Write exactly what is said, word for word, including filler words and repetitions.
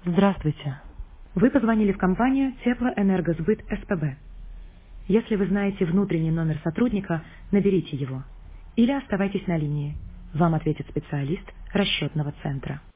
Здравствуйте. Вы позвонили в компанию Теплоэнергосбыт СПБ. Если вы знаете внутренний номер сотрудника, наберите его. Или оставайтесь на линии. Вам ответит специалист расчетного центра.